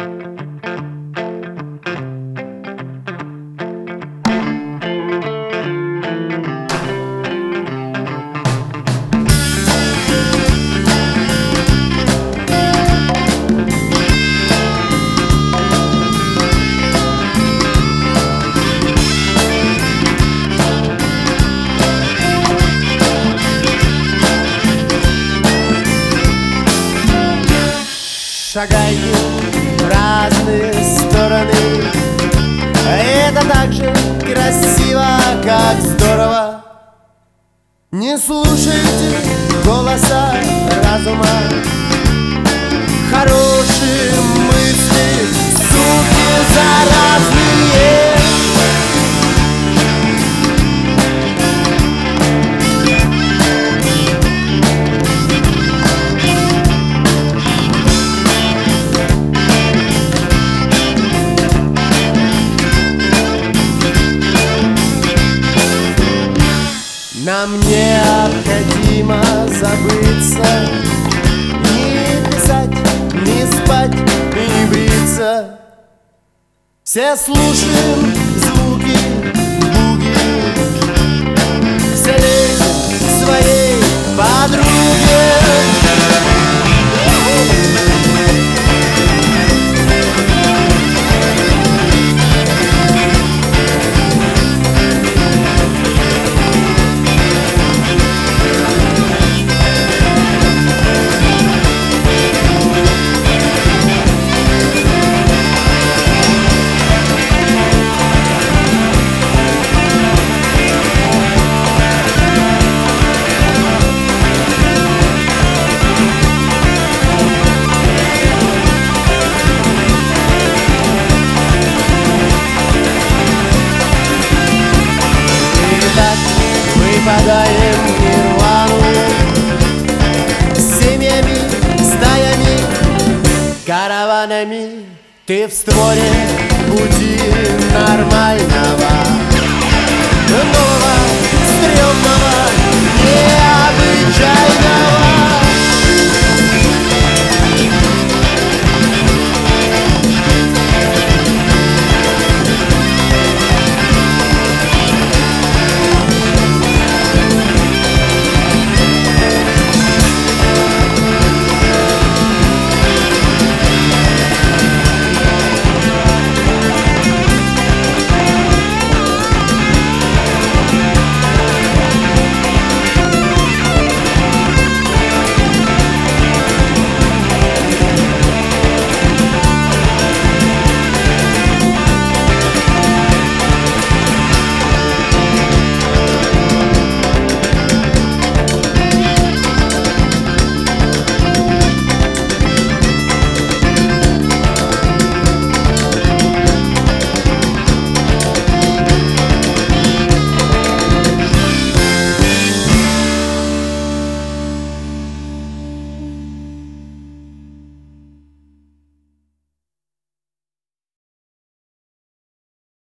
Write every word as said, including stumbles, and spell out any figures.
Шагайте в разные стороны, это так же красиво, как здорово. Не слушайте голоса разума, хорошие мысли, суки заразные. Нам необходимо забыться, не писать, не спать и не бриться. Все слушаем звуки буги, все лезем к своей подруге. Выпадаем в нирвану семьями, стаями, караванами. Ты в створе пути нормального, нового, стрёмного, необычайного.